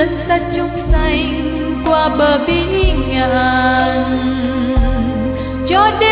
đất xa trúc xanh qua bờ biển ngàn cho